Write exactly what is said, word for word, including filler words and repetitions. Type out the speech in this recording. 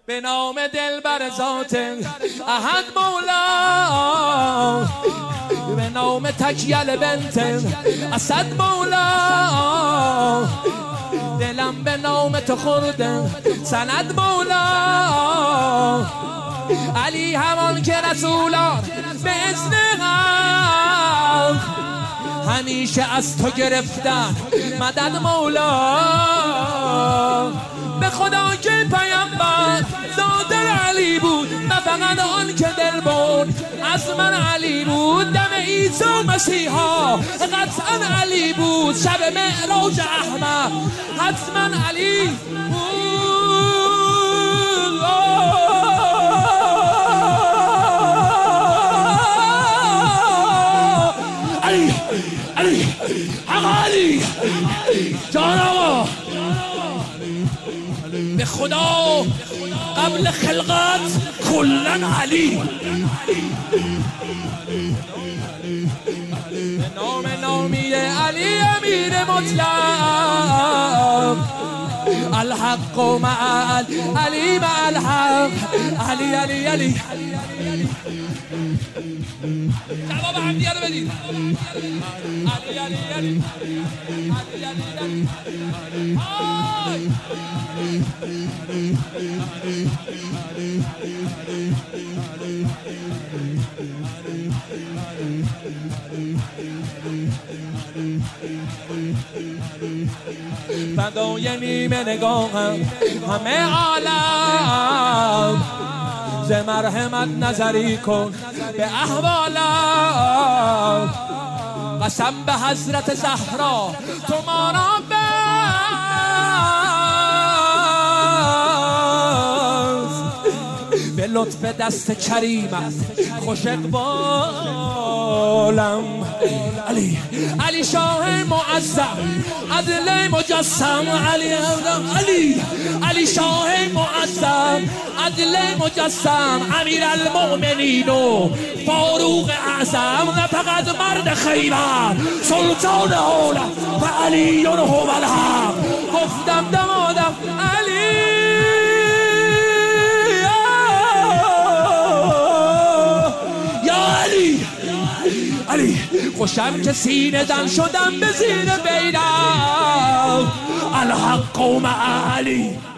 به نام دلبر ذات احد مولا، به نام تکیل بنت اسد مولا، دلم به نام تو خورده سند مولا. علی همان که رسولان به اذن حق همیشه از تو گرفتن مدد مولا. به خدا که پیامبر دادر علی بود، نه فقط آن که دل بود از من علی بود. دم عیسی مسیحا قطعا علی بود، شب معراج احمد حتما علی بود. علی علی حق علی جان آقا، به خدا قبل خلقت کلن علی. به نام نامی علی امیر مطلق، الحق مع علی مع الحق. علی علی علی جواب همدیگه رو بدید. علی علی علی علی علی فدای نیمه نگاهم همه عالم، ز مرحمت نظری کن به احوالم. قسم به حضرت زهرا تو ما را بس، به لطف دست کریمت خوش اقبالم. علی علی شاه معظم عدل مجسم، علی علی علی شاه معظم عدل مجسم، امیر المؤمنین و فاروق اعظم، نه فقط مرد خیبر سلطان عالم و علی هو الحق. گفتم دمادم علی علی، خوشم که سینه دم شدم به زیر بیرم، الحق مع علی.